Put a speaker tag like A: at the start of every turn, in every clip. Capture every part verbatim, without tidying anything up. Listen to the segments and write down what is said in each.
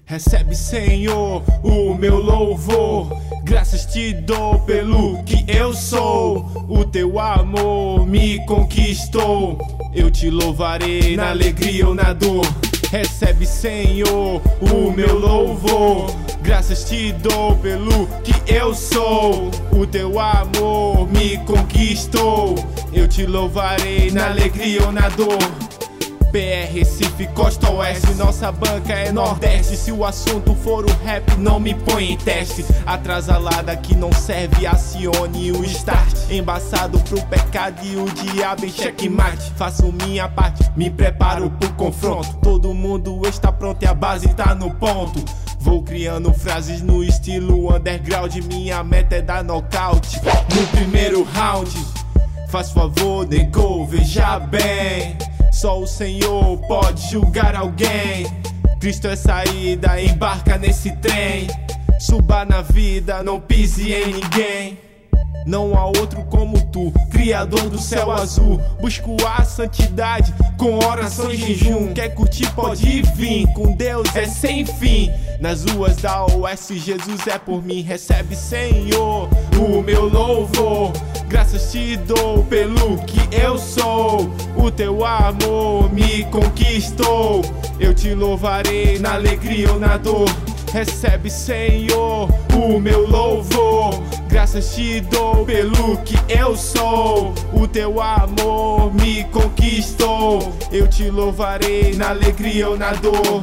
A: Recebe, Senhor, o meu louvor. Graças te dou pelo que eu sou. O teu amor me conquistou. Eu te louvarei na alegria ou na dor. Recebe, Senhor, o meu louvor. Graças te dou pelo que eu sou. O teu amor me conquistou. Eu te louvarei na alegria ou na dor. P R, Recife, Costa Oeste, nossa banca é Nordeste. Se o assunto for o rap, não me põe em teste. Atrasalada que não serve, acione o start. Embaçado pro pecado e o diabo em checkmate. Faço minha parte, me preparo pro confronto. Todo mundo está pronto e a base tá no ponto. Vou criando frases no estilo underground. Minha meta é dar nocaute no primeiro round. Faz favor, nego, veja bem. Só o Senhor pode julgar alguém. Cristo é saída, embarca nesse trem. Suba na vida, não pise em ninguém. Não há outro como tu, Criador do céu azul. Busco a santidade com oração e jejum. Quer curtir pode vir, com Deus é sem fim. Nas ruas da Oeste, Jesus é por mim. Recebe, Senhor, o meu louvor. Graças te dou pelo que eu sou. O teu amor me conquistou. Eu te louvarei na alegria ou na dor. Recebe, Senhor, o meu louvor. Graças te dou pelo que eu sou. O teu amor me conquistou. Eu te louvarei na alegria ou na dor.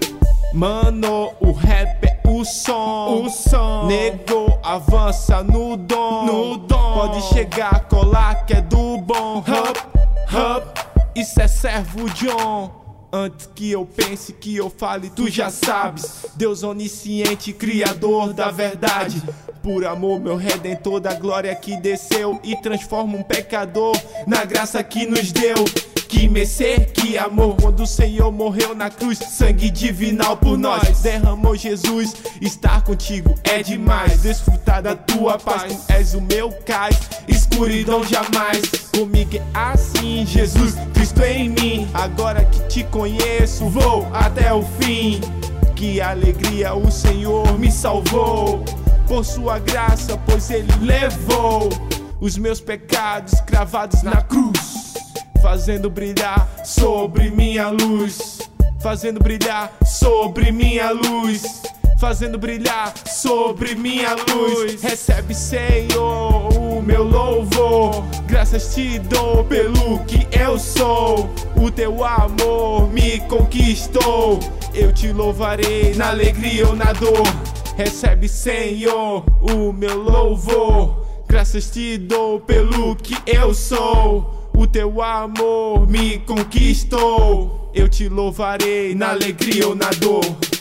A: Mano, o rap é o som. O som. Nego, avança no dom. No dom. Pode chegar, colar que é do bom. Hup, hup, isso é servo John. Antes que eu pense, que eu fale, tu já sabes. Deus onisciente, criador da verdade. Por amor, meu redentor, da glória que desceu e transforma um pecador na graça que nos deu. Que mercê, que amor, quando o Senhor morreu na cruz, sangue divinal por nós derramou Jesus. Estar contigo é demais, desfrutar da tua paz. Tu és o meu cais, escuridão jamais. Comigo é assim, Jesus, Cristo em mim. Agora que te conheço, vou até o fim. Que alegria, o Senhor me salvou. Por sua graça, pois Ele levou os meus pecados cravados na cruz, fazendo brilhar sobre minha luz. Fazendo brilhar sobre minha luz. Fazendo brilhar sobre minha luz. Recebe, Senhor, o meu louvor. Graças te dou pelo que eu sou. O teu amor me conquistou. Eu te louvarei na alegria ou na dor. Recebe, Senhor, o meu louvor. Graças te dou pelo que eu sou. O teu amor me conquistou. Eu te louvarei na alegria ou na dor.